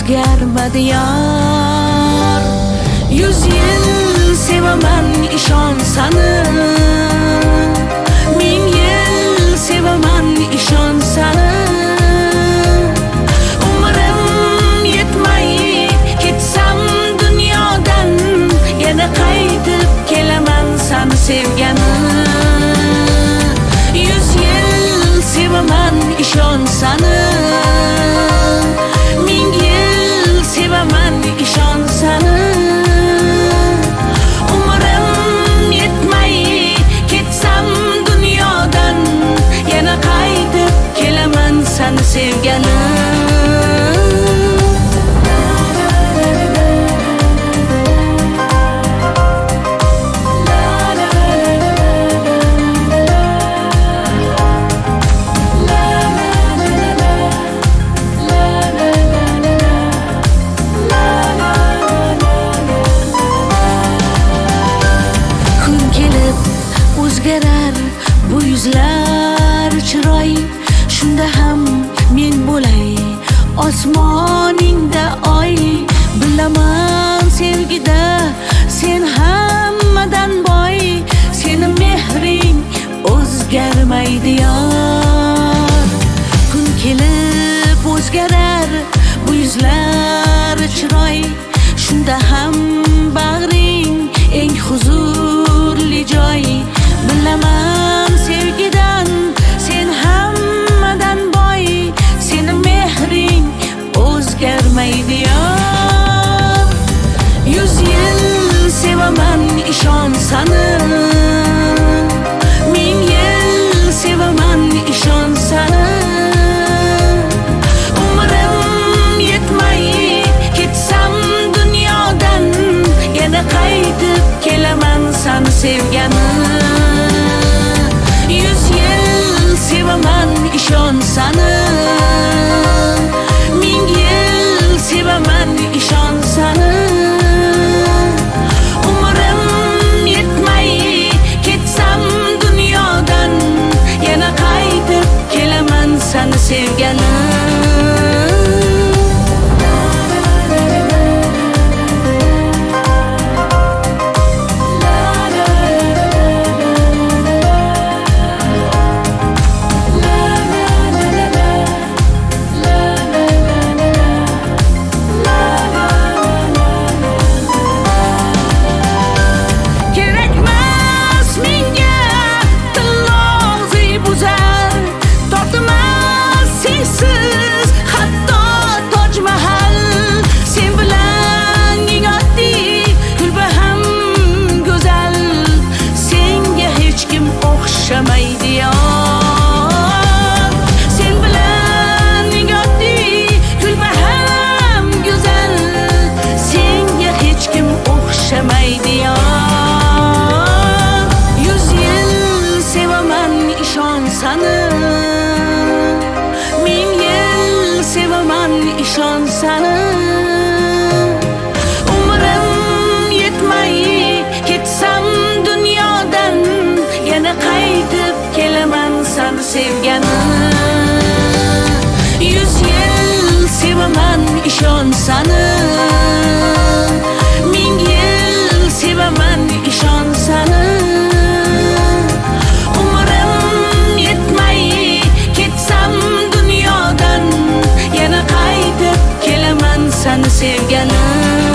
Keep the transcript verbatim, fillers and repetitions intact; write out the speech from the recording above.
o'zgarmadi yor. Yuz yil sevaman ishon sani, ming yil sevaman ishon sani. Umrim yetmay ketsam dunyodan, yana qaytib kelaman sani sevgani. Yuz yil sevaman ishon sani, ming yil sevaman ishon sani. Umrim yetmay ketsam dunyodan, yana qaytib kelaman sani sevgani. O'zgarar bu yuzlar chiroy, shunda ham men bo'lay osmoningda oy. Bilaman sevgida sen hammadan boy, seni mehring o'zgarmaydi yor. Kun kelib o'zgarar bu yuzlar chiroy, shunda ham bag'ring eng huzurli joy. Bilaman sevgidan sen hammadan boy, seni mehring o'zgarmaydi yor. Yuz yil sevaman ishon sani, ming yil sevaman ishon sani. Umrim yetmay ketsam dunyodan, yana qaytib kelaman sani sevgani. Yuz yil sevaman ishon sani, ming yil sevaman ishon sani. Umrim yetmay ketsam dunyodan, yana qaytib kelaman sani sevgani. ishon sani. Umrim yetmay ketsam dunyodan, yana qaytib kelaman seni sevgani. Yuz yil sevaman ishon sani, ming yil sevaman ishon sani. Umrim yetmay ketsam dunyodan, yana qaytib kelaman seni sevgani.